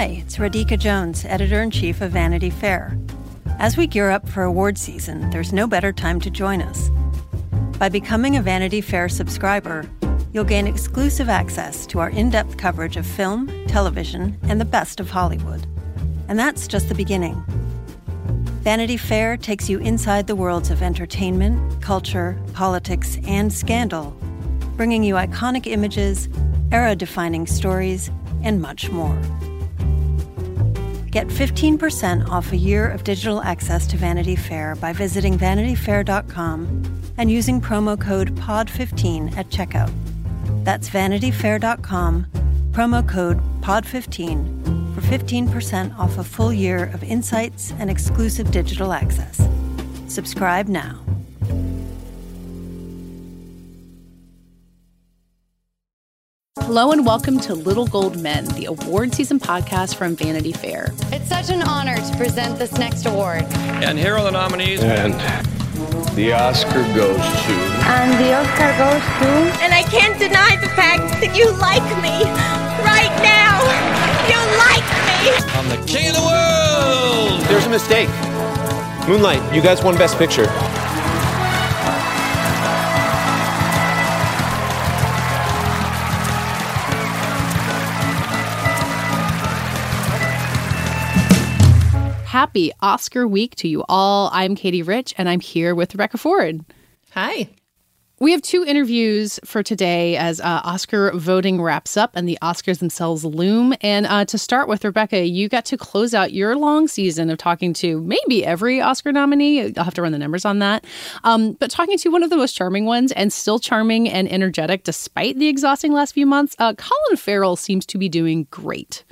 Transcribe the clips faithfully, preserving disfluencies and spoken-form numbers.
Hi, it's Radhika Jones, Editor-in-Chief of Vanity Fair. As we gear up for award season, there's no better time to join us. By becoming a Vanity Fair subscriber, you'll gain exclusive access to our in-depth coverage of film, television, and the best of Hollywood. And that's just the beginning. Vanity Fair takes you inside the worlds of entertainment, culture, politics, and scandal, bringing you iconic images, era-defining stories, and much more. Get fifteen percent off a year of digital access to Vanity Fair by visiting vanity fair dot com and using promo code P O D fifteen at checkout. That's vanity fair dot com, promo code P O D fifteen for fifteen percent off a full year of insights and exclusive digital access. Subscribe now. Hello and welcome to Little Gold Men, the award season podcast from Vanity Fair. It's such an honor to present this next award. And here are the nominees. And the Oscar goes to... And the Oscar goes to... And I can't deny the fact that you like me. Right now. You like me. I'm the king of the world. There's a mistake. Moonlight, you guys won Best Picture. Happy Oscar week to you all. I'm Katie Rich, and I'm here with Rebecca Ford. Hi. We have two interviews for today as uh, Oscar voting wraps up and the Oscars themselves loom. And uh, to start with, Rebecca, you got to close out your long season of talking to maybe every Oscar nominee. I'll have to run the numbers on that. Um, but talking to one of the most charming ones, and still charming and energetic despite the exhausting last few months, uh, Colin Farrell seems to be doing great.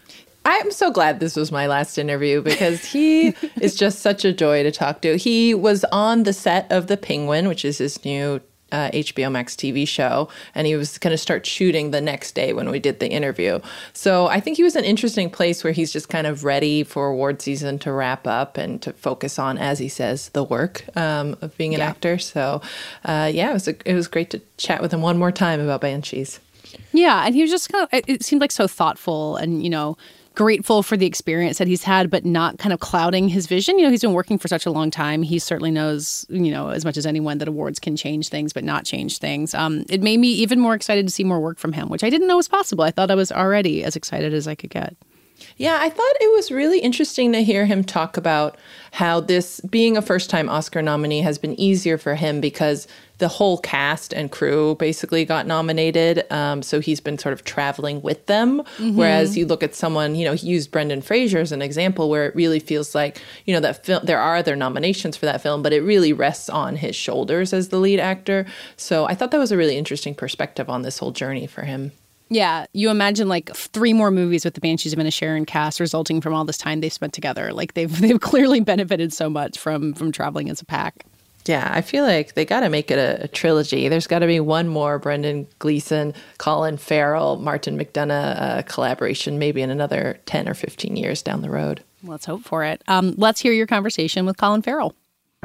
I'm so glad this was my last interview because he is just such a joy to talk to. He was on the set of The Penguin, which is his new uh, H B O Max T V show, and he was going to start shooting the next day when we did the interview. So I think he was an interesting place where he's just kind of ready for award season to wrap up and to focus on, as he says, the work um, of being an yeah. actor. So uh, yeah, it was a, it was great to chat with him one more time about Banshees. Yeah, and he was just kind of, it seemed like so thoughtful and, you know, grateful for the experience that he's had, but not kind of clouding his vision. You know, he's been working for such a long time. He certainly knows, you know, as much as anyone that awards can change things, but not change things. Um, it made me even more excited to see more work from him, which I didn't know was possible. I thought I was already as excited as I could get. Yeah, I thought it was really interesting to hear him talk about how this, being a first-time Oscar nominee, has been easier for him because the whole cast and crew basically got nominated. Um, so he's been sort of traveling with them. Mm-hmm. Whereas you look at someone, you know, he used Brendan Fraser as an example where it really feels like, you know, that film, there are other nominations for that film, but it really rests on his shoulders as the lead actor. So I thought that was a really interesting perspective on this whole journey for him. Yeah, you imagine like three more movies with the Banshees of Inisherin cast resulting from all this time they've spent together. Like they've they've clearly benefited so much from from traveling as a pack. Yeah, I feel like they got to make it a, a trilogy. There's got to be one more Brendan Gleeson, Colin Farrell, Martin McDonagh uh, collaboration, maybe in another ten or fifteen years down the road. Let's hope for it. Um, let's hear your conversation with Colin Farrell.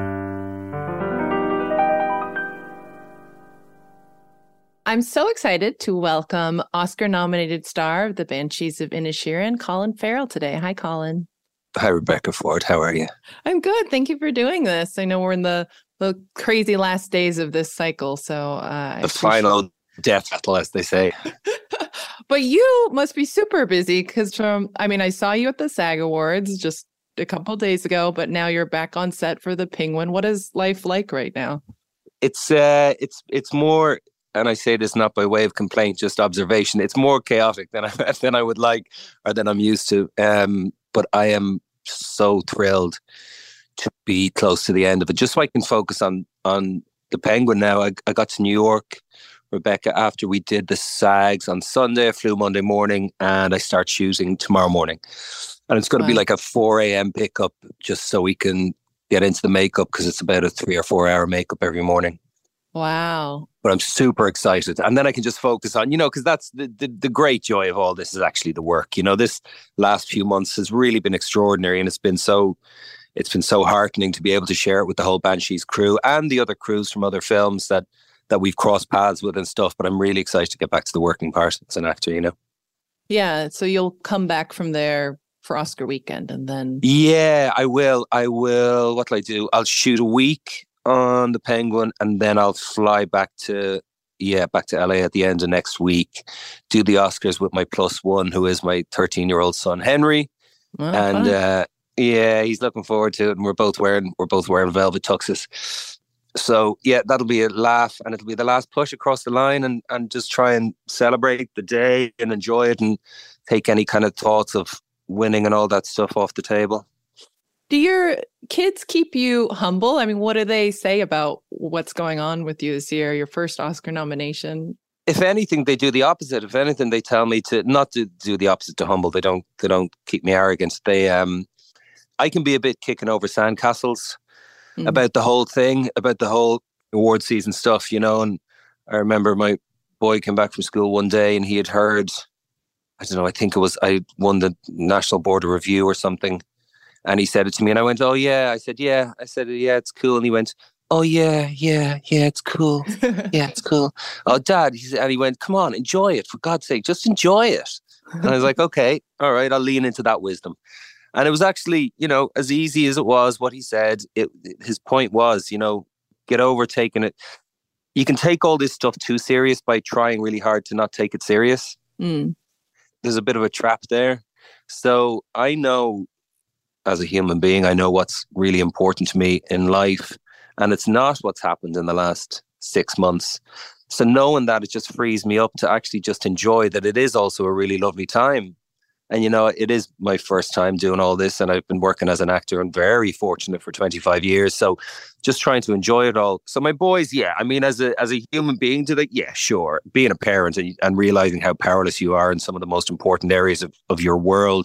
I'm so excited to welcome Oscar-nominated star of The Banshees of Inisherin, Colin Farrell, today. Hi, Colin. Hi, Rebecca Ford. How are you? I'm good. Thank you for doing this. I know we're in the, the crazy last days of this cycle, so... Uh, the final death battle, as they say. But you must be super busy because from... I mean, I saw you at the SAG Awards just a couple days ago, but now you're back on set for The Penguin. What is life like right now? It's uh, it's it's more... And I say this not by way of complaint, just observation. It's more chaotic than I than I would like or than I'm used to. Um, but I am so thrilled to be close to the end of it, just so I can focus on on the Penguin now. I, I got to New York, Rebecca, after we did the SAGs on Sunday. I flew Monday morning, and I start shooting tomorrow morning. And it's going to wow. be like a four a.m. pickup, just so we can get into the makeup because it's about a three or four hour makeup every morning. Wow. But I'm super excited. And then I can just focus on, you know, because that's the, the, the great joy of all this is actually the work. You know, this last few months has really been extraordinary. And it's been so, it's been so heartening to be able to share it with the whole Banshees crew and the other crews from other films that, that we've crossed paths with and stuff. But I'm really excited to get back to the working part as an actor, you know. Yeah, so you'll come back from there for Oscar weekend and then... Yeah, I will. I will. What'll I do? I'll shoot a week on the Penguin and then I'll fly back to, yeah, back to L A at the end of next week, do the Oscars with my plus one, who is my thirteen-year-old son, Henry. Well, and uh, yeah, he's looking forward to it. And we're both wearing, we're both wearing velvet tuxes. So yeah, that'll be a laugh and it'll be the last push across the line and, and just try and celebrate the day and enjoy it and take any kind of thoughts of winning and all that stuff off the table. Do your kids keep you humble? I mean, what do they say about what's going on with you this year, your first Oscar nomination? If anything, they do the opposite. If anything, they tell me to not to do the opposite to humble. They don't, they don't keep me arrogant. They, um, I can be a bit kicking over sandcastles mm. about the whole thing, about the whole award season stuff, you know. And I remember my boy came back from school one day and he had heard, I don't know, I think it was, I won the National Board of Review or something. And he said it to me and I went, oh yeah. I said, yeah. I said, yeah, it's cool. And he went, oh yeah, yeah, yeah, it's cool. Yeah, it's cool. Oh, Dad, he said, and he went, come on, enjoy it. For God's sake, just enjoy it. And I was like, okay, all right, I'll lean into that wisdom. And it was actually, you know, as easy as it was, what he said, it, his point was, you know, get over taking it. You can take all this stuff too serious by trying really hard to not take it serious. Mm. There's a bit of a trap there. So I know, as a human being, I know what's really important to me in life. And it's not what's happened in the last six months. So knowing that, it just frees me up to actually just enjoy that it is also a really lovely time. And, you know, it is my first time doing all this. And I've been working as an actor and very fortunate for twenty-five years. So just trying to enjoy it all. So my boys, yeah, I mean, as a as a human being, do they? Yeah, sure. Being a parent and, and realizing how powerless you are in some of the most important areas of, of your world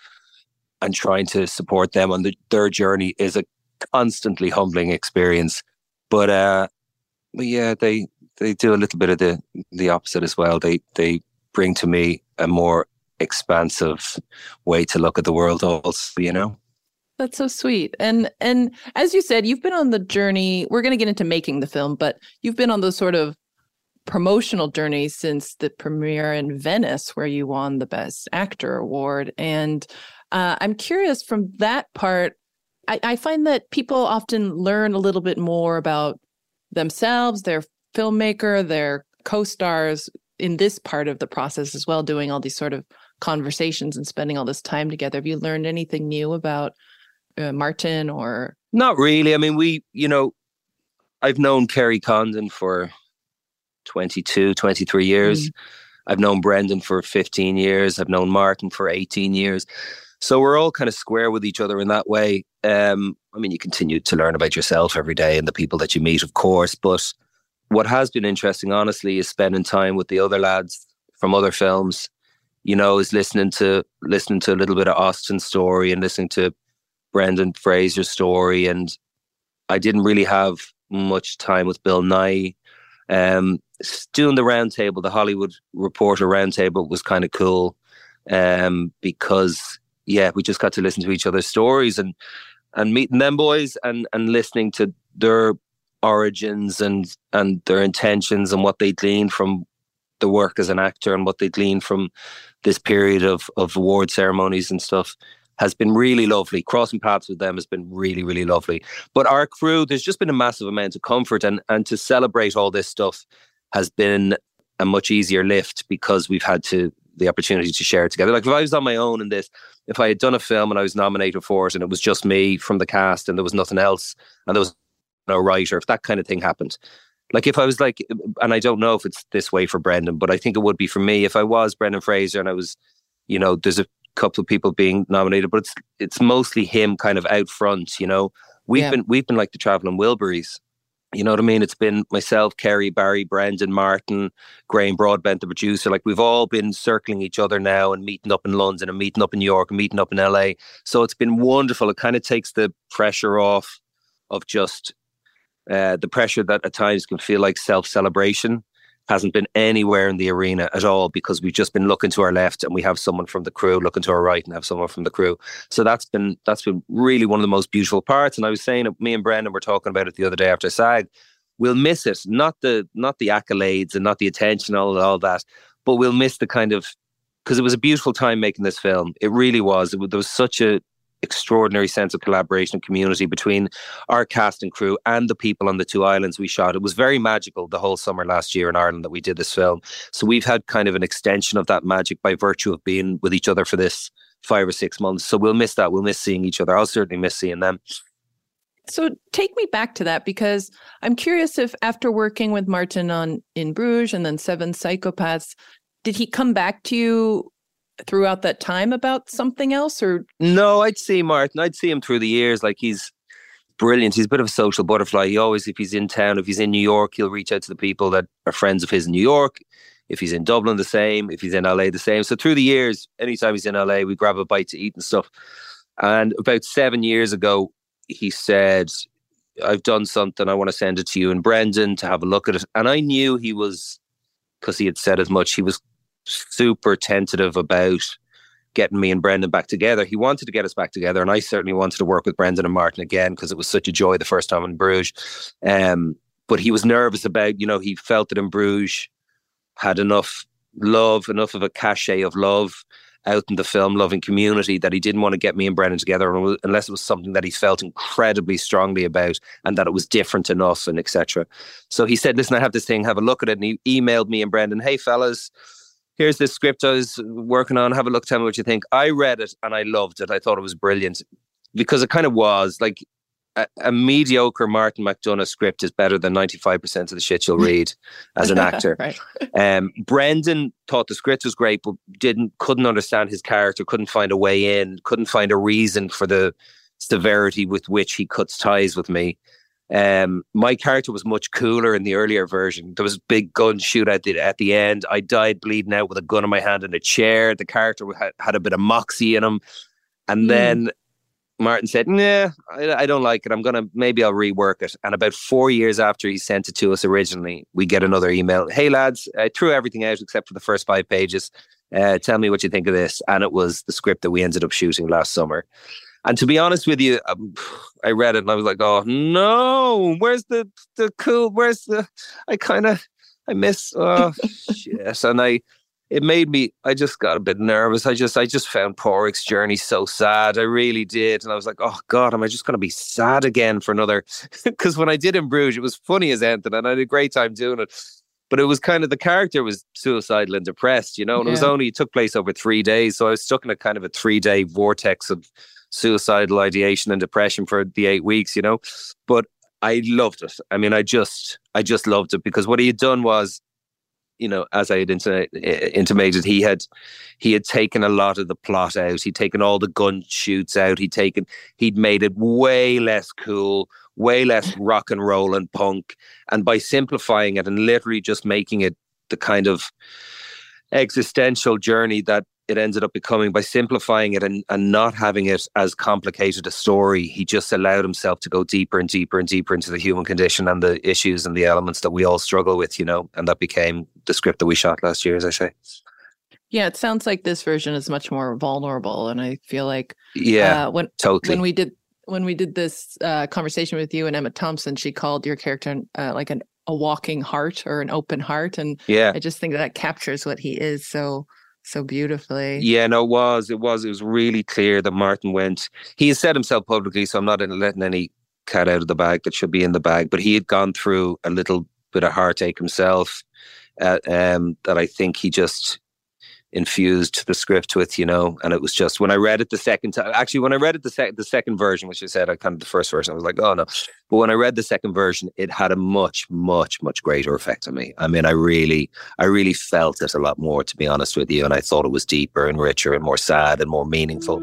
and trying to support them on the, their journey is a constantly humbling experience. But uh but yeah, they they do a little bit of the the opposite as well. They they bring to me a more expansive way to look at the world also, you know. That's so sweet. And and as you said, you've been on the journey. We're going to get into making the film, but you've been on those sort of promotional journey since the premiere in Venice, where you won the Best Actor award. And uh, I'm curious from that part, I, I find that people often learn a little bit more about themselves, their filmmaker, their co-stars in this part of the process as well, doing all these sort of conversations and spending all this time together. Have you learned anything new about uh, Martin or? Not really. I mean, we, you know, I've known Kerry Condon for twenty-two, twenty-three years. Mm. I've known Brendan for fifteen years. I've known Martin for eighteen years. So we're all kind of square with each other in that way. Um, I mean, you continue to learn about yourself every day and the people that you meet, of course. But what has been interesting, honestly, is spending time with the other lads from other films. You know, is listening to listening to a little bit of Austin's story and listening to Brendan Fraser's story. And I didn't really have much time with Bill Nighy. Um, doing the roundtable, the Hollywood Reporter roundtable was kind of cool um, because, yeah, we just got to listen to each other's stories and and meeting them boys and and listening to their origins and and their intentions and what they gleaned from the work as an actor and what they gleaned from this period of of award ceremonies and stuff has been really lovely. Crossing paths with them has been really, really lovely. But our crew, there's just been a massive amount of comfort, and and to celebrate all this stuff has been a much easier lift because we've had to the opportunity to share it together. Like if I was on my own in this, if I had done a film and I was nominated for it and it was just me from the cast and there was nothing else and there was no writer, if that kind of thing happened, like if I was like, and I don't know if it's this way for Brendan, but I think it would be for me if I was Brendan Fraser and I was, you know, there's a couple of people being nominated, but it's it's mostly him kind of out front, you know. We've yeah. been we've been like the Travelling Wilburys. You know what I mean? It's been myself, Kerry, Barry, Brendan, Martin, Graham Broadbent, the producer. Like we've all been circling each other now and meeting up in London and meeting up in New York and meeting up in L A. So it's been wonderful. It kind of takes the pressure off of just uh, the pressure that at times can feel like self-celebration. Hasn't been anywhere in the arena at all because we've just been looking to our left and we have someone from the crew, looking to our right and have someone from the crew. So that's been that's been really one of the most beautiful parts. And I was saying, me and Brendan were talking about it the other day after SAG. We'll miss it, not the not the accolades and not the attention, all all that, but we'll miss the kind of because it was a beautiful time making this film. It really was. It, there was such a extraordinary sense of collaboration and community between our cast and crew and the people on the two islands we shot. It was very magical the whole summer last year in Ireland that we did this film. So we've had kind of an extension of that magic by virtue of being with each other for this five or six months. So we'll miss that. We'll miss seeing each other. I'll certainly miss seeing them. So take me back to that, because I'm curious if after working with Martin on In Bruges and then Seven Psychopaths, did he come back to you throughout that time about something else? Or no, I'd see Martin. I'd see him through the years. Like, he's brilliant. He's a bit of a social butterfly. He always, if he's in town, if he's in New York, he'll reach out to the people that are friends of his in New York. If he's in Dublin, the same. If he's in L A, the same. So through the years, anytime he's in L A, we grab a bite to eat and stuff. And about seven years ago, he said, I've done something. I want to send it to you and Brendan to have a look at it. And I knew he was, because he had said as much, he was super tentative about getting me and Brendan back together. He wanted to get us back together, and I certainly wanted to work with Brendan and Martin again because it was such a joy the first time in Bruges. Um, but he was nervous about, you know, he felt that In Bruges had enough love, enough of a cachet of love out in the film-loving community that he didn't want to get me and Brendan together unless it was something that he felt incredibly strongly about and that it was different enough and et cetera. So he said, listen, I have this thing, have a look at it. And he emailed me and Brendan, hey, fellas, here's this script I was working on. Have a look. Tell me what you think. I read it and I loved it. I thought it was brilliant because it kind of was like a, a mediocre Martin McDonagh script is better than ninety-five percent of the shit you'll read as an actor. Right. um, Brendan thought the script was great, but didn't couldn't understand his character, couldn't find a way in, couldn't find a reason for the severity with which he cuts ties with me. Um, my character was much cooler in the earlier version. There was a big gun shoot at the, at the end. I died bleeding out with a gun in my hand in a chair. The character had, had a bit of moxie in him. And mm. then Martin said, nah, I, I don't like it. I'm going to, maybe I'll rework it. And about four years after he sent it to us originally, we get another email. Hey lads, I threw everything out except for the first five pages. Uh, tell me what you think of this. And it was the script that we ended up shooting last summer. And to be honest with you, um, I read it and I was like, oh no, where's the, the cool, where's the, I kind of, I miss, oh shit. And I, it made me, I just got a bit nervous. I just, I just found Porrick's journey so sad. I really did. And I was like, oh God, am I just going to be sad again for another, because when I did In Bruges, it was funny as anything and I had a great time doing it. But it was kind of, the character was suicidal and depressed, you know, and yeah. it was only, it took place over three days. So I was stuck in a kind of a three day vortex of suicidal ideation and depression for the eight weeks, you know, but I loved it. I mean, I just, I just loved it because what he had done was, you know, as I had intimated, he had, he had taken a lot of the plot out. He'd taken all the gun shoots out. He'd taken, he'd made it way less cool, way less rock and roll and punk. And by simplifying it and literally just making it the kind of existential journey that it ended up becoming, by simplifying it and, and not having it as complicated a story, he just allowed himself to go deeper and deeper and deeper into the human condition and the issues and the elements that we all struggle with, you know, and that became the script that we shot last year, as I say. Yeah, it sounds like this version is much more vulnerable, and I feel like yeah, uh, when totally. when we did when we did this uh, conversation with you and Emma Thompson, she called your character uh, like an a walking heart or an open heart, and yeah, I just think that, that captures what he is so. So beautifully. Yeah, no, it was. It was. It was really clear that Martin went, he has said himself publicly, so I'm not letting any cat out of the bag that should be in the bag, but he had gone through a little bit of heartache himself uh, um, that I think he just infused the script with, you know, and it was just, when I read it the second time, actually when I read it the, sec- the second version, which I said, I kind of the first version, I was like, oh no. But when I read the second version, it had a much, much, much greater effect on me. I mean, I really, I really felt it a lot more, to be honest with you. And I thought it was deeper and richer and more sad and more meaningful.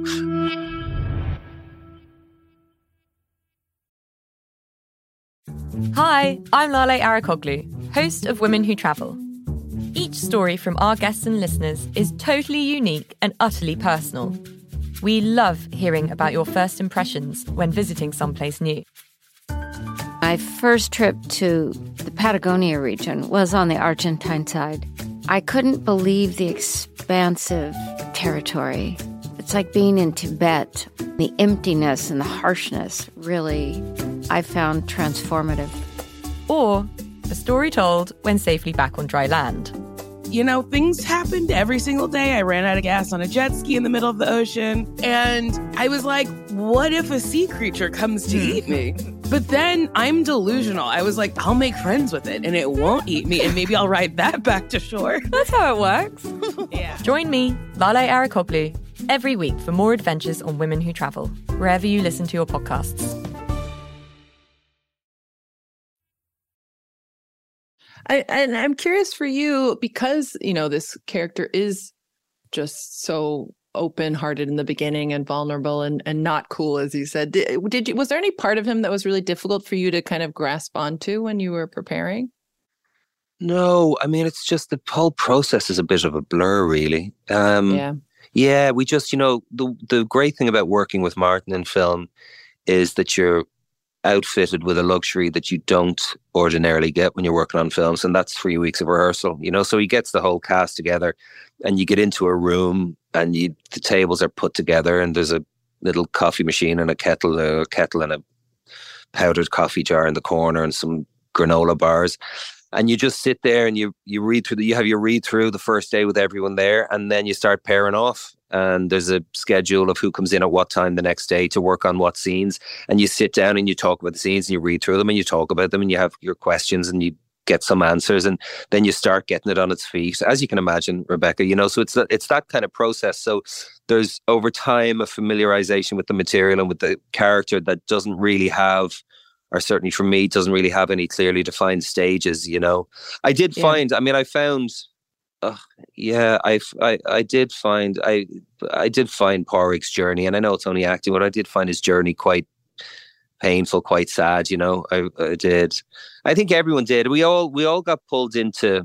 Hi, I'm Lale Arakoglu, host of Women Who Travel. Each story from our guests and listeners is totally unique and utterly personal. We love hearing about your first impressions when visiting someplace new. My first trip to the Patagonia region was on the Argentine side. I couldn't believe the expansive territory. It's like being in Tibet. The emptiness and the harshness really, I found transformative. Or a story told when safely back on dry land. you know, things happened every single day. I ran out of gas on a jet ski in the middle of the ocean. And I was like, what if a sea creature comes to eat me? But then I'm delusional. I was like, I'll make friends with it and it won't eat me. And maybe I'll ride that back to shore. That's how it works. Yeah. Join me, Lale Arikoglu, every week for more adventures on Women Who Travel, wherever you listen to your podcasts. I, and I'm curious for you, because, you know, this character is just so open-hearted in the beginning and vulnerable and, and not cool, as you said. Did, did you, was there any part of him that was really difficult for you to kind of grasp onto when you were preparing? No, I mean, it's just the whole process is a bit of a blur, really. Um, yeah. Yeah, we just, you know, the the great thing about working with Martin in film is that you're outfitted with a luxury that you don't ordinarily get when you're working on films, and that's three weeks of rehearsal, you know. So he gets the whole cast together and you get into a room and you the tables are put together and there's a little coffee machine and a kettle a kettle and a powdered coffee jar in the corner and some granola bars, and you just sit there and you you read through the, you have your read through the first day with everyone there, and then you start pairing off. And there's a schedule of who comes in at what time the next day to work on what scenes. And you sit down and you talk about the scenes and you read through them and you talk about them and you have your questions and you get some answers. And then you start getting it on its feet, as you can imagine, Rebecca, you know, so it's, it's that kind of process. So there's over time a familiarization with the material and with the character that doesn't really have, or certainly for me, doesn't really have any clearly defined stages, you know. I did Yeah. find, I mean, I found... Uh, yeah, I, I, I did find I I did find Pádraig's journey, and I know it's only acting, but I did find his journey quite painful, quite sad. You know, I, I did. I think everyone did. We all we all got pulled into.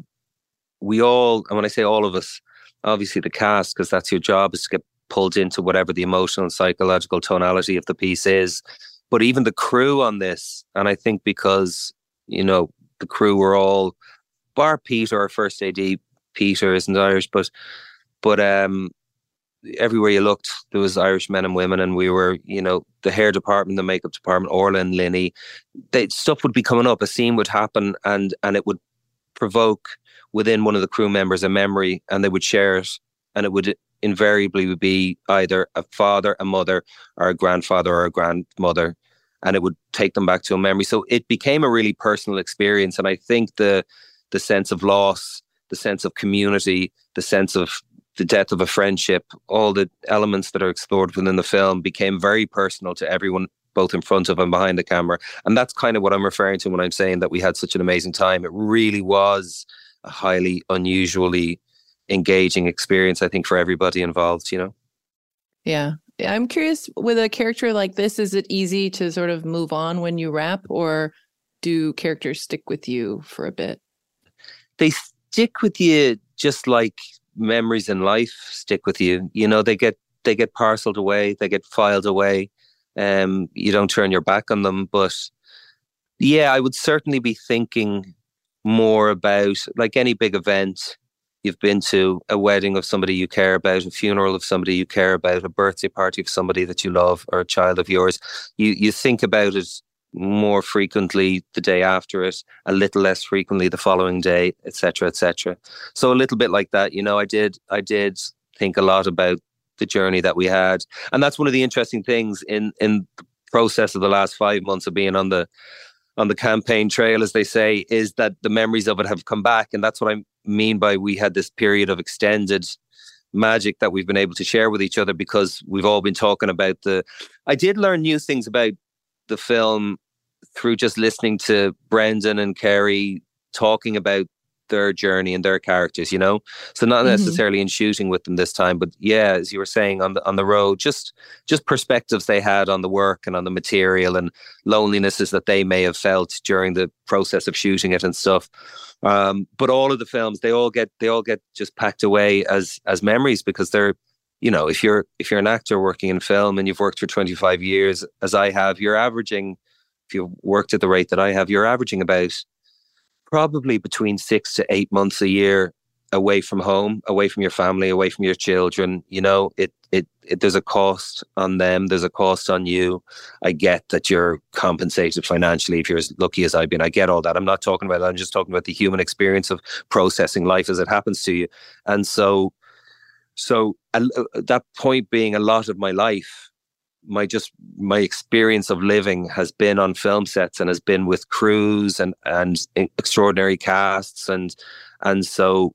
We all, and when I say all of us, obviously the cast, because that's your job, is to get pulled into whatever the emotional and psychological tonality of the piece is. But even the crew on this, and I think because you know the crew were all, bar Peter, our first A D. Peter isn't Irish, but but um, everywhere you looked, there was Irish men and women, and we were, you know, the hair department, the makeup department, Orla and Linny. They, stuff would be coming up, a scene would happen, and and it would provoke within one of the crew members a memory, and they would share it, and it would invariably be either a father, a mother, or a grandfather or a grandmother, and it would take them back to a memory. So it became a really personal experience, and I think the the sense of loss, the sense of community, the sense of the death of a friendship, all the elements that are explored within the film became very personal to everyone, both in front of and behind the camera. And that's kind of what I'm referring to when I'm saying that we had such an amazing time. It really was a highly unusually engaging experience, I think, for everybody involved, you know? Yeah. I'm curious, with a character like this, is it easy to sort of move on when you wrap, or do characters stick with you for a bit? They stick with you just like memories in life stick with you. You know, they get they get parceled away, they get filed away. Um, you don't turn your back on them. But yeah, I would certainly be thinking more about, like any big event you've been to, a wedding of somebody you care about, a funeral of somebody you care about, a birthday party of somebody that you love, or a child of yours. You you think about it more frequently the day after it, a little less frequently the following day, et cetera, et cetera. So a little bit like that, you know, I did, I did think a lot about the journey that we had. And that's one of the interesting things in, in the process of the last five months of being on the, on the campaign trail, as they say, is that the memories of it have come back. And that's what I mean by we had this period of extended magic that we've been able to share with each other, because we've all been talking about the, I did learn new things about the film through just listening to Brendan and Kerry talking about their journey and their characters, you know, so not necessarily mm-hmm. in shooting with them this time, but yeah, as you were saying, on the on the road, just just perspectives they had on the work and on the material, and lonelinesses that they may have felt during the process of shooting it and stuff. Um, but all of the films, they all get they all get just packed away as as memories, because they're, you know, if you're if you're an actor working in film and you've worked for twenty-five years, as I have, you're averaging, if you've worked at the rate that I have, you're averaging about probably between six to eight months a year away from home, away from your family, away from your children. You know, it, it, it, there's a cost on them. There's a cost on you. I get that you're compensated financially if you're as lucky as I've been. I get all that. I'm not talking about that. I'm just talking about the human experience of processing life as it happens to you. And so, so uh, that point being, a lot of my life, my just my experience of living has been on film sets and has been with crews and, and extraordinary casts. And, and so,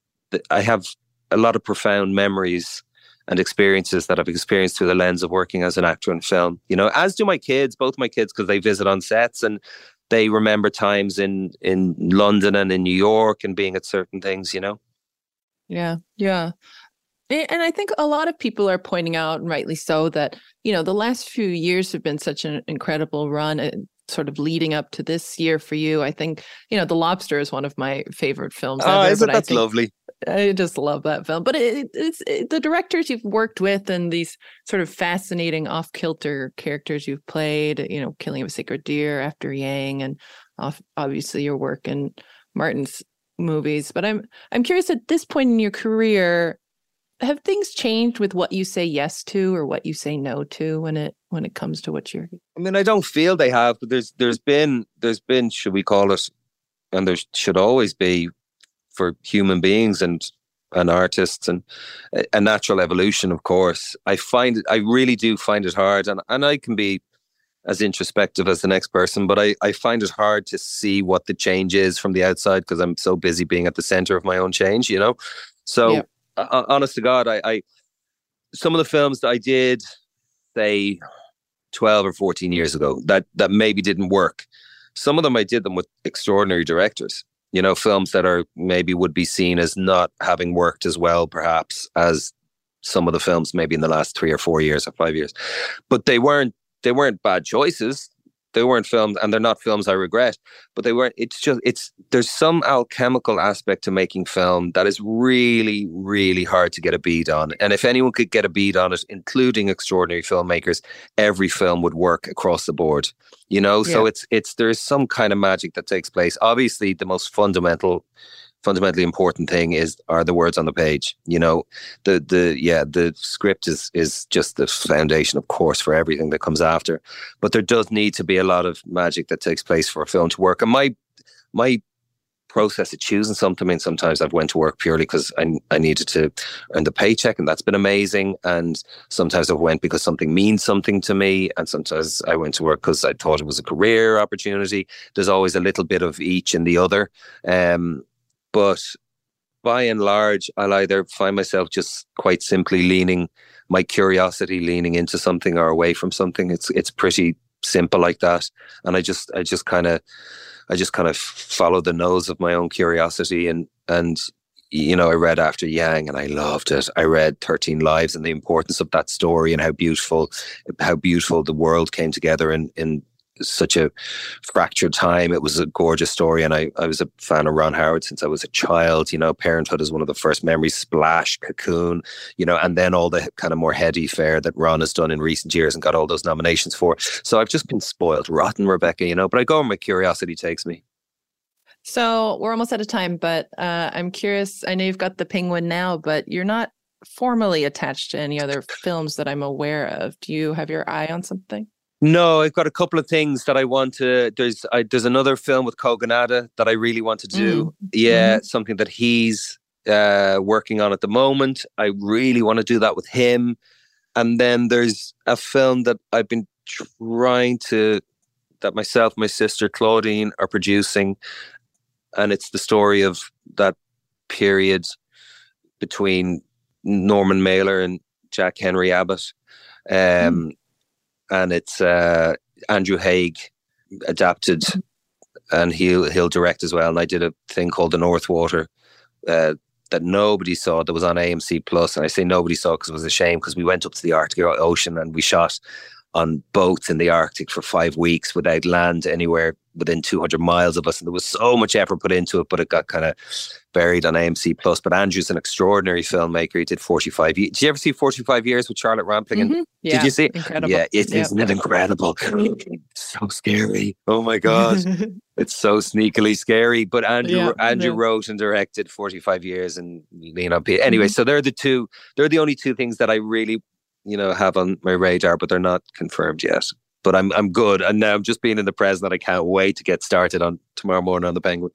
I have a lot of profound memories and experiences that I've experienced through the lens of working as an actor in film, you know, as do my kids, both my kids, because they visit on sets and they remember times in, in London and in New York and being at certain things, you know? Yeah, yeah. And I think a lot of people are pointing out, and rightly so, that, you know, the last few years have been such an incredible run, uh, sort of leading up to this year for you. I think, you know, The Lobster is one of my favorite films oh, ever. Isn't but that's I think, lovely? I just love that film. But it, it's it, the directors you've worked with and these sort of fascinating off-kilter characters you've played, you know, Killing of a Sacred Deer after Yang, and off, obviously your work in Martin's movies. But I'm I'm curious, at this point in your career, have things changed with what you say yes to or what you say no to when it when it comes to what you're? I mean, I don't feel they have, but there's there's been there's been should we call it, and there should always be, for human beings and and artists, and a natural evolution, of course. I find it, I really do find it hard, and, and I can be as introspective as the next person, but I, I find it hard to see what the change is from the outside because I'm so busy being at the center of my own change, you know? So, yeah. uh, honest to God, I, I some of the films that I did, say, twelve or fourteen years ago, that, that maybe didn't work. Some of them, I did them with extraordinary directors. You know, films that are maybe would be seen as not having worked as well, perhaps, as some of the films maybe in the last three or four years or five years. But they weren't they weren't bad choices. They weren't films, and they're not films I regret. But they weren't. It's just it's there's some alchemical aspect to making film that is really, really hard to get a beat on. And if anyone could get a beat on it, including extraordinary filmmakers, every film would work across the board. You know, yeah. so it's it's there's some kind of magic that takes place. Obviously, the most fundamental, fundamentally important thing is are the words on the page. You know, the the yeah, the script is is just the foundation, of course, for everything that comes after. But there does need to be a lot of magic that takes place for a film to work. And my my process of choosing something, I mean, sometimes I've went to work purely because I I needed to earn the paycheck, and that's been amazing. And sometimes I went because something means something to me, and sometimes I went to work because I thought it was a career opportunity. There's always a little bit of each and the other. Um, but by and large, I'll either find myself just quite simply leaning my curiosity, leaning into something or away from something. It's it's pretty simple like that, and I just I just kind of. I just kind of follow the nose of my own curiosity, and, and, you know, I read After Yang and I loved it. I read thirteen Lives and the importance of that story and how beautiful, how beautiful the world came together in, in such a fractured time. It was a gorgeous story. And I, I was a fan of Ron Howard since I was a child. You know, Parenthood is one of the first memories, Splash, Cocoon, you know, and then all the kind of more heady fare that Ron has done in recent years and got all those nominations for. So I've just been spoiled rotten, Rebecca, you know, but I go where my curiosity takes me. So we're almost out of time, but uh, I'm curious. I know you've got the Penguin now, but you're not formally attached to any other films that I'm aware of. Do you have your eye on something? No, I've got a couple of things that I want to. There's I, there's another film with Kogonada that I really want to do. Mm. Yeah, mm-hmm. Something that he's uh, working on at the moment. I really want to do that with him. And then there's a film that I've been trying to, that myself, my sister Claudine are producing. And it's the story of that period between Norman Mailer and Jack Henry Abbott. Um, mm. And it's uh, Andrew Haigh adapted, and he'll he'll direct as well. And I did a thing called The North Water uh, that nobody saw, that was on A M C Plus. And I say nobody saw because it was a shame, because we went up to the Arctic Ocean and we shot on boats in the Arctic for five weeks without land anywhere within two hundred miles of us, and there was so much effort put into it, but it got kind of buried on A M C Plus. But Andrew's an extraordinary filmmaker. He did forty-five years. Did you ever see forty-five years with Charlotte Rampling? Mm-hmm. And, yeah, did you see it? Incredible. Yeah, it, yep. isn't it incredible? So scary. Oh my God. It's so sneakily scary. But Andrew yeah, Andrew yeah. wrote and directed forty-five years and Lean on Pete. Anyway, mm-hmm. so they're the two, they're the only two things that I really, you know, have on my radar, but they're not confirmed yet. But I'm I'm good. And now I'm just being in the present that I can't wait to get started on tomorrow morning on The Penguin.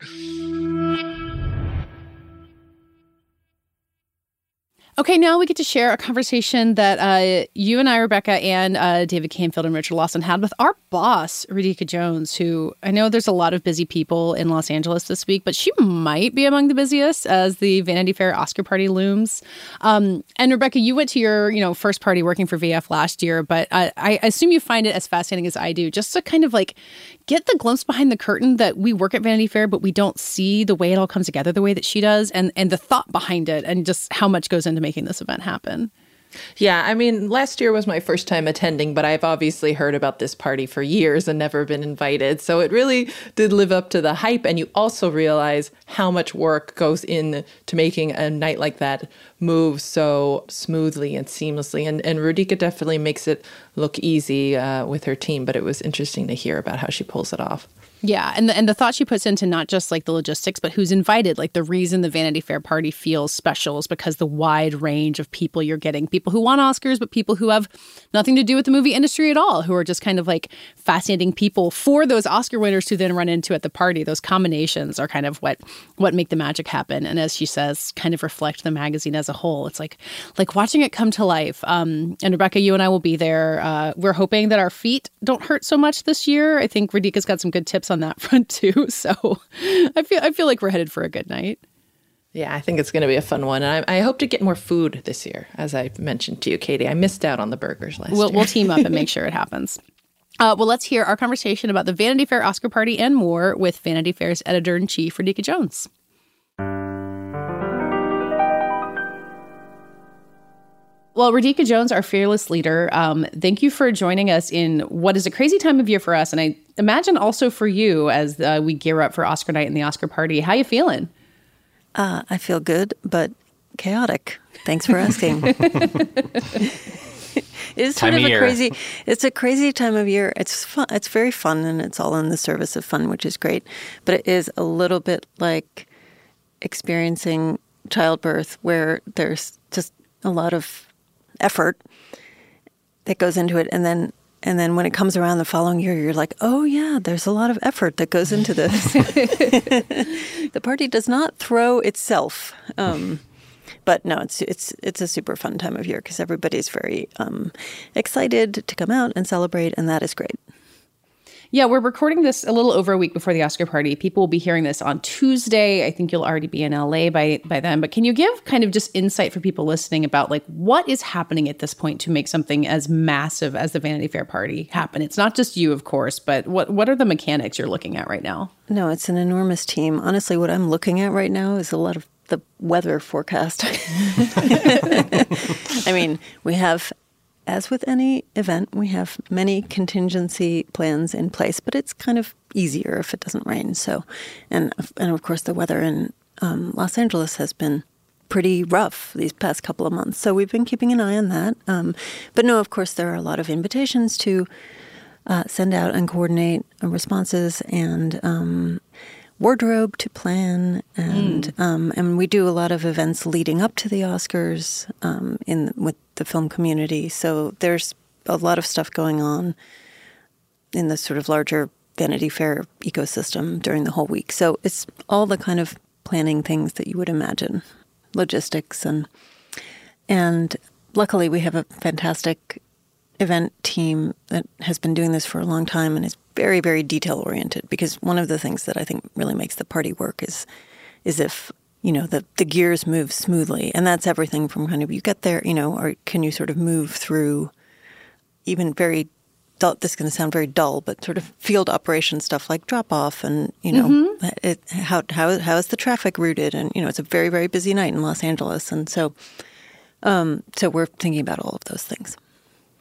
Okay, now we get to share a conversation that uh, you and I, Rebecca, and uh, David Canfield and Richard Lawson had with our boss, Radhika Jones, who I know there's a lot of busy people in Los Angeles this week, but she might be among the busiest as the Vanity Fair Oscar party looms. Um, and Rebecca, you went to your you know first party working for V F last year, but I, I assume you find it as fascinating as I do, just to kind of like get the glimpse behind the curtain that we work at Vanity Fair, but we don't see the way it all comes together the way that she does, and, and the thought behind it, and just how much goes into making this event happen. Yeah, I mean, last year was my first time attending, but I've obviously heard about this party for years and never been invited. So it really did live up to the hype. And you also realize how much work goes in to making a night like that move so smoothly and seamlessly. And, and Radhika definitely makes it look easy uh, with her team, but it was interesting to hear about how she pulls it off. Yeah, and the, and the thought she puts into not just like the logistics, but who's invited. Like the reason the Vanity Fair party feels special is because the wide range of people you're getting. People who want Oscars, but people who have nothing to do with the movie industry at all, who are just kind of like fascinating people for those Oscar winners to then run into at the party. Those combinations are kind of what what make the magic happen. And as she says, kind of reflect the magazine as a whole. It's like like watching it come to life. Um, and Rebecca, you and I will be there. Uh, we're hoping that our feet don't hurt so much this year. I think Radhika's got some good tips on that front too. So I feel I feel like we're headed for a good night. Yeah, I think it's going to be a fun one. And I, I hope to get more food this year, as I mentioned to you, Katie. I missed out on the burgers last we'll, year. We'll team up and make sure it happens. Uh, well, let's hear our conversation about the Vanity Fair Oscar party and more with Vanity Fair's editor-in-chief, Radhika Jones. Well, Radhika Jones, our fearless leader, um, thank you for joining us in what is a crazy time of year for us. And I imagine also for you as uh, we gear up for Oscar night and the Oscar party. How you feeling? Uh, I feel good, but chaotic. Thanks for asking. It's sort Time of of a year. crazy, it's a crazy time of year. It's fun. It's very fun, and it's all in the service of fun, which is great. But it is a little bit like experiencing childbirth, where there's just a lot of effort that goes into it, and then and then when it comes around the following year, you're like, oh yeah, there's a lot of effort that goes into this. The party does not throw itself, um, but no, it's it's it's a super fun time of year because everybody's very um, excited to come out and celebrate, and that is great. Yeah, we're recording this a little over a week before the Oscar party. People will be hearing this on Tuesday. I think you'll already be in L A by by then. But can you give kind of just insight for people listening about like what is happening at this point to make something as massive as the Vanity Fair party happen? It's not just you, of course, but what what are the mechanics you're looking at right now? No, it's an enormous team. Honestly, what I'm looking at right now is a lot of the weather forecast. I mean, we have, as with any event, we have many contingency plans in place, but it's kind of easier if it doesn't rain. So, and and of course, the weather in um, Los Angeles has been pretty rough these past couple of months. So we've been keeping an eye on that. Um, but no, of course, there are a lot of invitations to uh, send out and coordinate responses and um, wardrobe to plan, and mm. um, and we do a lot of events leading up to the Oscars um, in with the film community. So there's a lot of stuff going on in the sort of larger Vanity Fair ecosystem during the whole week. So it's all the kind of planning things that you would imagine, logistics, and and luckily we have a fantastic event team that has been doing this for a long time and is very, very detail oriented, because one of the things that I think really makes the party work is is if, you know, the, the gears move smoothly. And that's everything from kind of you get there, you know, or can you sort of move through even very dull, this is going to sound very dull, but sort of field operation stuff like drop off and, you know, mm-hmm. it, how, how, how is the traffic routed? And, you know, it's a very, very busy night in Los Angeles. And so, um, so we're thinking about all of those things.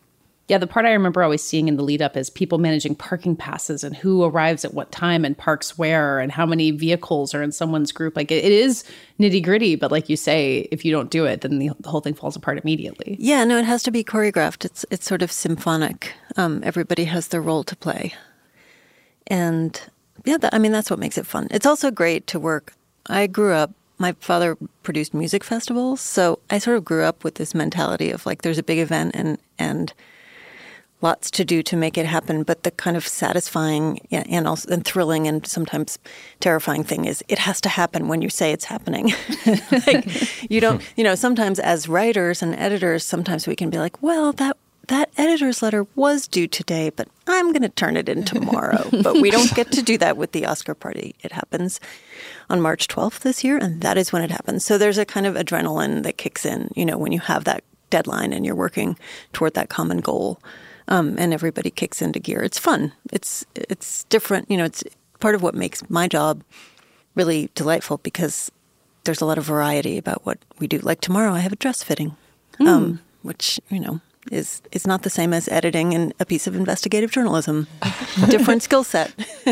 Yeah, the part I remember always seeing in the lead up is people managing parking passes and who arrives at what time and parks where and how many vehicles are in someone's group. Like it, it is nitty gritty, but like you say, if you don't do it, then the, the whole thing falls apart immediately. Yeah, no, it has to be choreographed. It's it's sort of symphonic. Um, everybody has their role to play. And yeah, that, I mean, that's what makes it fun. It's also great to work. I grew up, my father produced music festivals, so I sort of grew up with this mentality of like there's a big event and and lots to do to make it happen, but the kind of satisfying and also and thrilling and sometimes terrifying thing is it has to happen when you say it's happening. Like you don't, you know, sometimes as writers and editors, sometimes we can be like, well, that that editor's letter was due today, but I'm going to turn it in tomorrow. But we don't get to do that with the Oscar party. It happens on March twelfth this year, and that is when it happens. So there's a kind of adrenaline that kicks in, you know, when you have that deadline and you're working toward that common goal. Um, and everybody kicks into gear. It's fun. It's it's different. You know, it's part of what makes my job really delightful because there's a lot of variety about what we do. Like tomorrow, I have a dress fitting, mm. um, which you know is is not the same as editing and a piece of investigative journalism. Different skill set.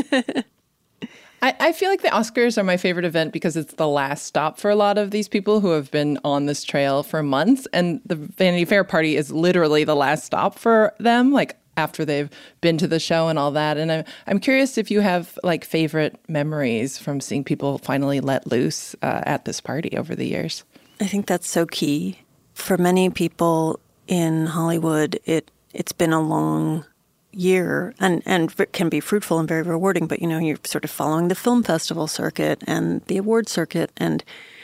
I, I feel like the Oscars are my favorite event because it's the last stop for a lot of these people who have been on this trail for months. And the Vanity Fair party is literally the last stop for them, like after they've been to the show and all that. And I'm, I'm curious if you have like favorite memories from seeing people finally let loose uh, at this party over the years. I think that's so key. For many people in Hollywood, it, it's been a long year and, and can be fruitful and very rewarding. But, you know, you're sort of following the film festival circuit and the award circuit and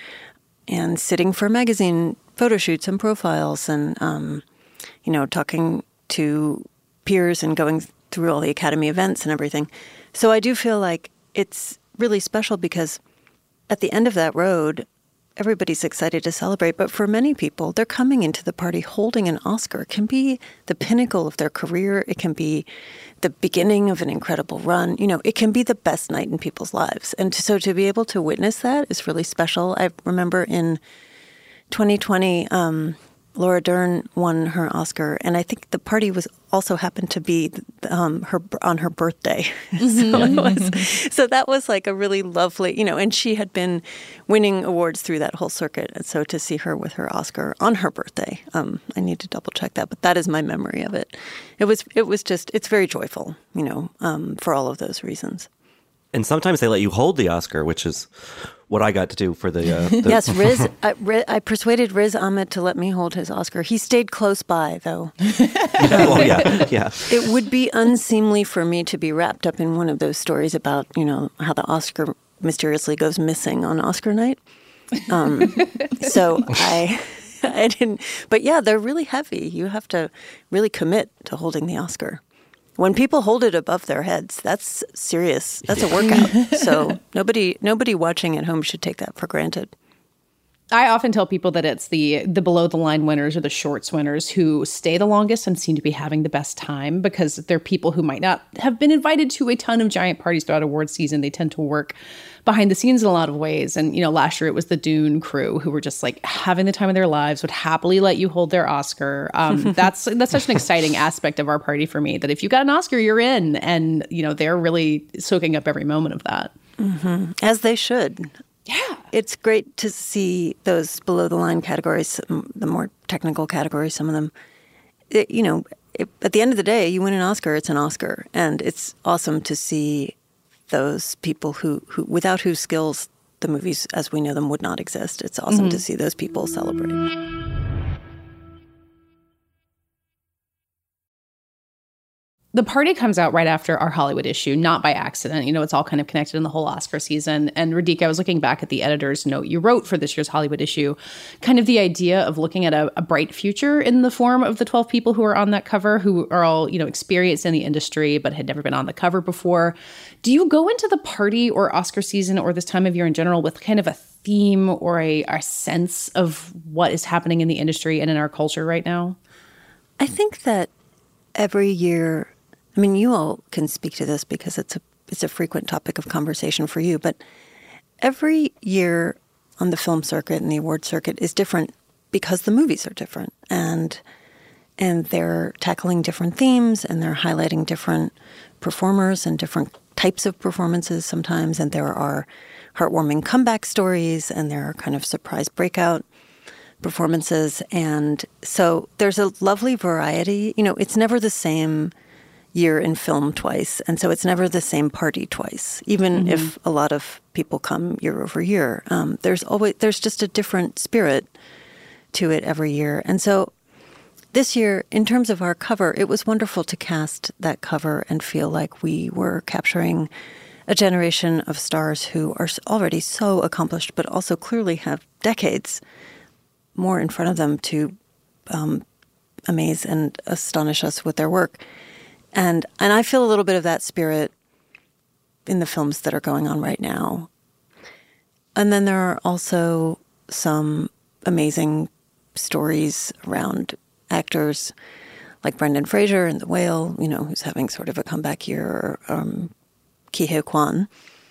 and sitting for magazine photo shoots and profiles and, um, you know, talking to peers and going through all the Academy events and everything. So I do feel like it's really special because at the end of that road, everybody's excited to celebrate, but for many people, they're coming into the party holding an Oscar. It can be the pinnacle of their career. It can be the beginning of an incredible run. You know, it can be the best night in people's lives. And so to be able to witness that is really special. I remember in twenty twenty, um, Laura Dern won her Oscar, and I think the party was also happened to be um, her on her birthday. so, it was, so that was like a really lovely, you know, and she had been winning awards through that whole circuit. And so to see her with her Oscar on her birthday, um, I need to double check that, but that is my memory of it. It was, it was just, it's very joyful, you know, um, for all of those reasons. And sometimes they let you hold the Oscar, which is what I got to do for the... Uh, the yes, Riz. I, Riz, I persuaded Riz Ahmed to let me hold his Oscar. He stayed close by, though. Well, yeah, yeah. It would be unseemly for me to be wrapped up in one of those stories about, you know, how the Oscar mysteriously goes missing on Oscar night. Um, so I... I didn't... But yeah, they're really heavy. You have to really commit to holding the Oscar. When people hold it above their heads, that's serious. That's a workout. So nobody nobody watching at home should take that for granted. I often tell people that it's the the below the line winners or the shorts winners who stay the longest and seem to be having the best time because they're people who might not have been invited to a ton of giant parties throughout awards season. They tend to work behind the scenes in a lot of ways. And, you know, last year it was the Dune crew who were just like having the time of their lives, would happily let you hold their Oscar. Um, that's that's such an exciting aspect of our party for me, that if you got an Oscar, you're in. And, you know, they're really soaking up every moment of that. Mm-hmm. As they should. Yeah. It's great to see those below the line categories, the more technical categories, some of them. It, you know, it, at the end of the day, you win an Oscar, it's an Oscar. And it's awesome to see those people who, who without whose skills the movies as we know them would not exist. It's awesome mm-hmm. to see those people celebrate. The party comes out right after our Hollywood issue, not by accident. You know, it's all kind of connected in the whole Oscar season. And Radhika, I was looking back at the editor's note you wrote for this year's Hollywood issue, kind of the idea of looking at a, a bright future in the form of the twelve people who are on that cover, who are all, you know, experienced in the industry, but had never been on the cover before. Do you go into the party or Oscar season or this time of year in general with kind of a theme or a, a sense of what is happening in the industry and in our culture right now? I think that every year, I mean, you all can speak to this because it's a it's a frequent topic of conversation for you, but every year on the film circuit and the award circuit is different because the movies are different. And and they're tackling different themes, and they're highlighting different performers and different types of performances sometimes. And there are heartwarming comeback stories, and there are kind of surprise breakout performances. And so there's a lovely variety. You know, it's never the same year in film twice, and so it's never the same party twice, even mm-hmm. if a lot of people come year over year. Um, there's always there's just a different spirit to it every year. And so this year, in terms of our cover, it was wonderful to cast that cover and feel like we were capturing a generation of stars who are already so accomplished, but also clearly have decades more in front of them to um, amaze and astonish us with their work. And and I feel a little bit of that spirit in the films that are going on right now. And then there are also some amazing stories around actors like Brendan Fraser in The Whale, you know, who's having sort of a comeback year, or um, Ke Huy Quan.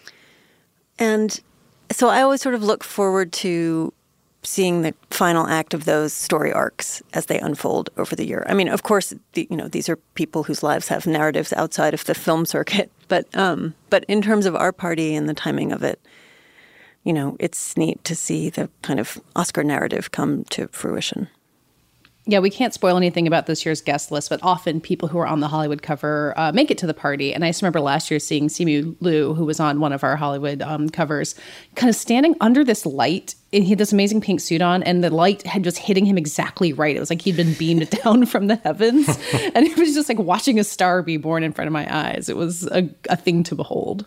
And so I always sort of look forward to seeing the final act of those story arcs as they unfold over the year. I mean, of course, the, you know, these are people whose lives have narratives outside of the film circuit. But um, but in terms of our party and the timing of it, you know, it's neat to see the kind of Oscar narrative come to fruition. Yeah, we can't spoil anything about this year's guest list, but often people who are on the Hollywood cover uh, make it to the party. And I just remember last year seeing Simu Liu, who was on one of our Hollywood um, covers, kind of standing under this light. And he had this amazing pink suit on, and the light had just hitting him exactly right. It was like he'd been beamed down from the heavens. And it was just like watching a star be born in front of my eyes. It was a, a thing to behold.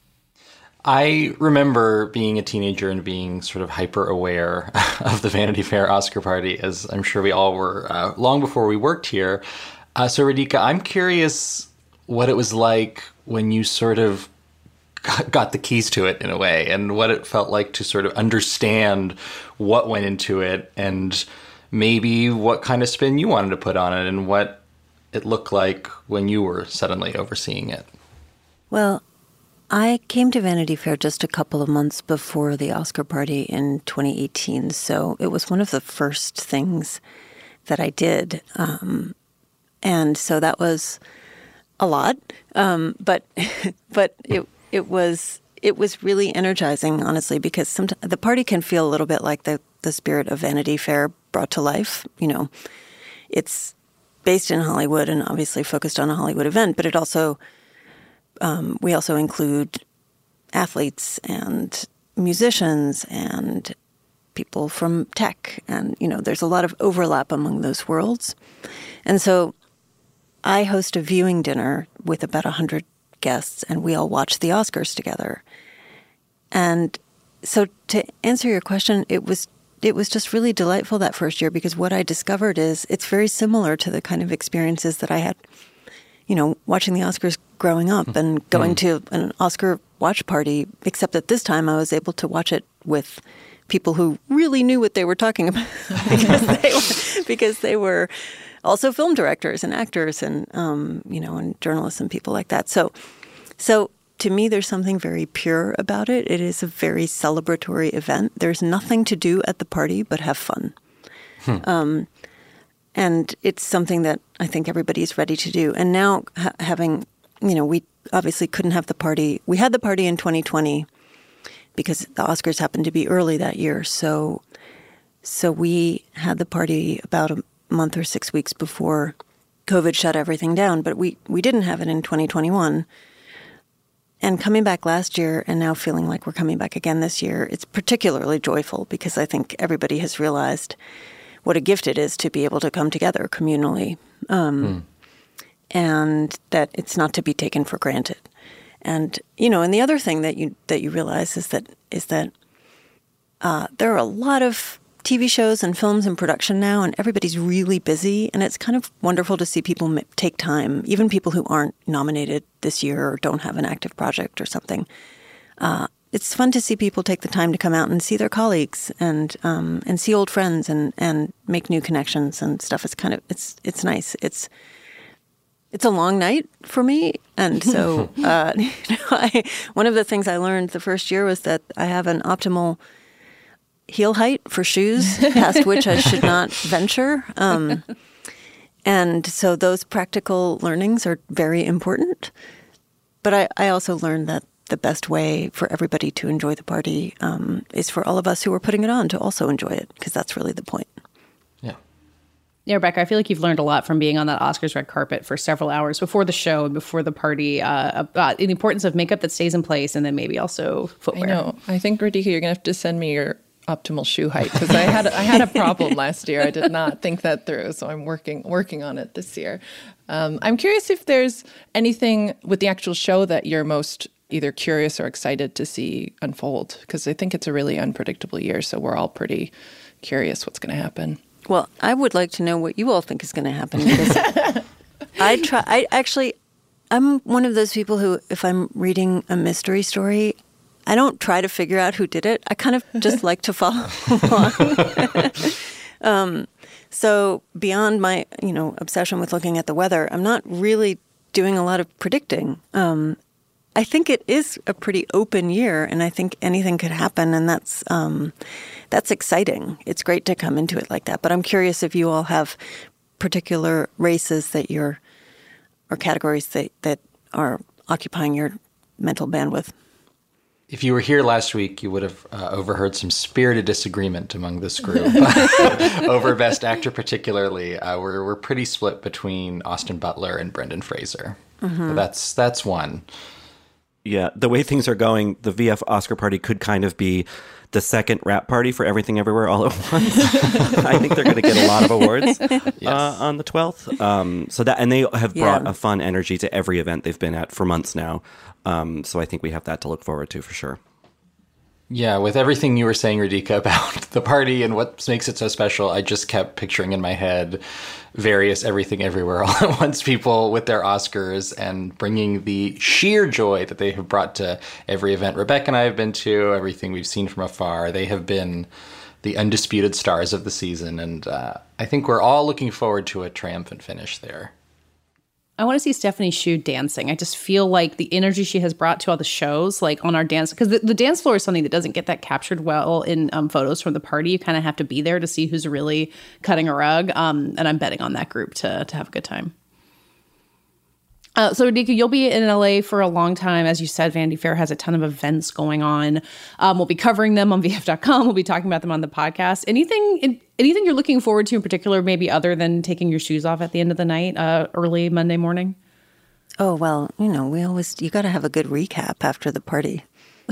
I remember being a teenager and being sort of hyper aware of the Vanity Fair Oscar party, as I'm sure we all were uh, long before we worked here. Uh, so, Radhika, I'm curious what it was like when you sort of got, got the keys to it in a way, and what it felt like to sort of understand what went into it, and maybe what kind of spin you wanted to put on it, and what it looked like when you were suddenly overseeing it. Well, I came to Vanity Fair just a couple of months before the Oscar party in twenty eighteen, so it was one of the first things that I did. Um, and so that was a lot, um, but but it it was it was really energizing, honestly, because sometimes the party can feel a little bit like the, the spirit of Vanity Fair brought to life. You know, it's based in Hollywood and obviously focused on a Hollywood event, but it also Um, we also include athletes and musicians and people from tech. And, you know, there's a lot of overlap among those worlds. And so I host a viewing dinner with about one hundred guests, and we all watch the Oscars together. And so to answer your question, it was it was just really delightful that first year, because what I discovered is it's very similar to the kind of experiences that I had, you know, watching the Oscars growing up and going mm. to an Oscar watch party, except that this time I was able to watch it with people who really knew what they were talking about because they were, because they were also film directors and actors and, um, you know, and journalists and people like that. So, so to me, there's something very pure about it. It is a very celebratory event. There's nothing to do at the party but have fun. Hmm. Um, and it's something that I think everybody's ready to do. And now ha- having, you know, we obviously couldn't have the party. We had the party in twenty twenty because the Oscars happened to be early that year. So, so we had the party about a month or six weeks before COVID shut everything down. But we, we didn't have it in twenty twenty-one. And coming back last year and now feeling like we're coming back again this year, it's particularly joyful because I think everybody has realized what a gift it is to be able to come together communally, um, mm. and that it's not to be taken for granted. And you know, and the other thing that you that you realize is that is that uh, there are a lot of T V shows and films in production now, and everybody's really busy. And it's kind of wonderful to see people take time, even people who aren't nominated this year or don't have an active project or something. Uh, It's fun to see people take the time to come out and see their colleagues and um, and see old friends and, and make new connections and stuff. It's kind of it's it's nice. It's it's a long night for me, and so uh, you know, I, one of the things I learned the first year was that I have an optimal heel height for shoes, past which I should not venture. Um, And so those practical learnings are very important. But I, I also learned that the best way for everybody to enjoy the party um, is for all of us who are putting it on to also enjoy it, because that's really the point. Yeah. Yeah, Rebecca, I feel like you've learned a lot from being on that Oscars red carpet for several hours before the show and before the party, uh, about the importance of makeup that stays in place and then maybe also footwear. I know. I think, Radhika, you're going to have to send me your optimal shoe height, because I had I had a problem last year. I did not think that through, so I'm working working on it this year. Um, I'm curious if there's anything with the actual show that you're most either curious or excited to see unfold, because I think it's a really unpredictable year, so we're all pretty curious what's going to happen. Well, I would like to know what you all think is going to happen, because I try. I actually, I'm one of those people who, if I'm reading a mystery story, I don't try to figure out who did it. I kind of just like to follow along. um, so beyond my, you know, obsession with looking at the weather, I'm not really doing a lot of predicting. Um, I think it is a pretty open year, and I think anything could happen, and that's um, that's exciting. It's great to come into it like that. But I'm curious if you all have particular races that you're, or categories that, that are occupying your mental bandwidth. If you were here last week, you would have uh, overheard some spirited disagreement among this group over Best Actor particularly. Uh, we're, we're pretty split between Austin Butler and Brendan Fraser. Mm-hmm. So that's that's one. Yeah, the way things are going, the V F Oscar party could kind of be the second wrap party for Everything Everywhere All at Once. I think they're going to get a lot of awards yes. uh, on the twelfth. Um, so that, and they have brought yeah. a fun energy to every event they've been at for months now. Um, so I think we have that to look forward to for sure. Yeah, with everything you were saying, Radhika, about the party and what makes it so special, I just kept picturing in my head various Everything Everywhere All at Once people with their Oscars and bringing the sheer joy that they have brought to every event Rebecca and I have been to, everything we've seen from afar. They have been the undisputed stars of the season, and uh, I think we're all looking forward to a triumphant finish there. I want to see Stephanie Hsu dancing. I just feel like the energy she has brought to all the shows, like on our dance, because the, the dance floor is something that doesn't get that captured well in um, photos from the party. You kind of have to be there to see who's really cutting a rug. Um, and I'm betting on that group to to have a good time. Uh, so, Radhika, you'll be in L A for a long time. As you said, Vanity Fair has a ton of events going on. Um, we'll be covering them on V F dot com. We'll be talking about them on the podcast. Anything anything you're looking forward to in particular, maybe other than taking your shoes off at the end of the night, uh, early Monday morning? Oh, well, you know, we always, you got to have a good recap after the party.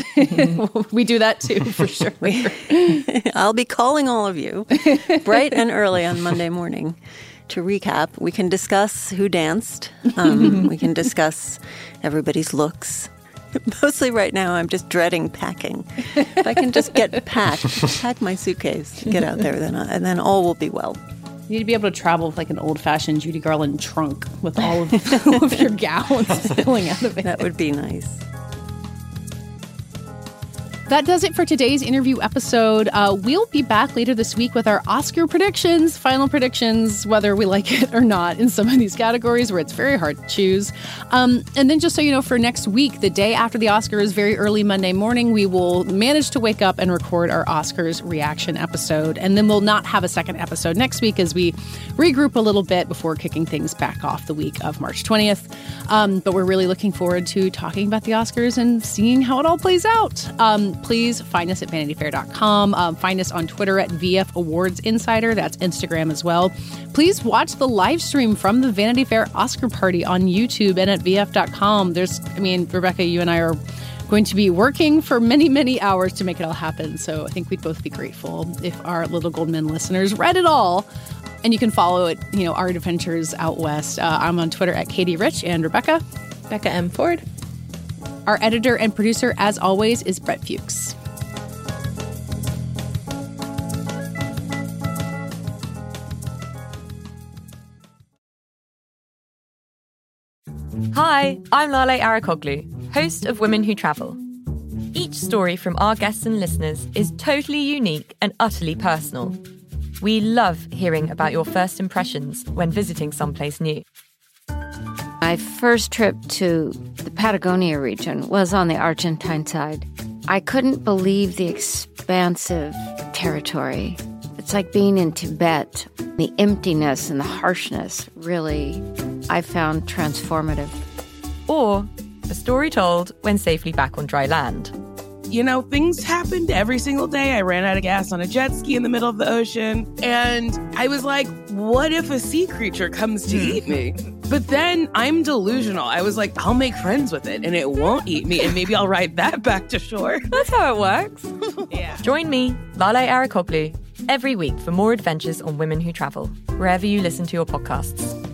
We do that too, for sure. I'll be calling all of you bright and early on Monday morning to recap. We can discuss who danced. Um, we can discuss everybody's looks. Mostly right now, I'm just dreading packing. If I can just get packed, pack my suitcase, get out there, then I, and then all will be well. You need to be able to travel with like an old-fashioned Judy Garland trunk with all of, all of your gowns spilling out of it. That would be nice. That does it for today's interview episode. Uh, we'll be back later this week with our Oscar predictions, final predictions, whether we like it or not in some of these categories where it's very hard to choose. Um, and then just so you know, for next week, the day after the Oscars, very early Monday morning, we will manage to wake up and record our Oscars reaction episode. And then we'll not have a second episode next week as we regroup a little bit before kicking things back off the week of March twentieth. Um, but we're really looking forward to talking about the Oscars and seeing how it all plays out. Um, Please find us at vanity fair dot com. Um, find us on Twitter at V F Awards Insider. That's Instagram as well. Please watch the live stream from the Vanity Fair Oscar party on YouTube and at V F dot com. There's, I mean, Rebecca, you and I are going to be working for many, many hours to make it all happen. So I think we'd both be grateful if our Little Goldman listeners read it all. And you can follow it, you know, our adventures out west. Uh, I'm on Twitter at Katie Rich, and Rebecca. Becca M. Ford. Our editor and producer, as always, is Brett Fuchs. Hi, I'm Lale Arikoglu, host of Women Who Travel. Each story from our guests and listeners is totally unique and utterly personal. We love hearing about your first impressions when visiting someplace new. My first trip to the Patagonia region was on the Argentine side. I couldn't believe the expansive territory. It's It's like being in Tibet. The emptiness and the harshness really, I found transformative. Or a story told when safely back on dry land. You know, things happened every single day. I ran out of gas on a jet ski in the middle of the ocean. And I was like, what if a sea creature comes to eat me? But then I'm delusional. I was like, I'll make friends with it and it won't eat me. And maybe I'll ride that back to shore. That's how it works. Yeah. Join me, Lale Arikoglu, every week for more adventures on Women Who Travel, wherever you listen to your podcasts.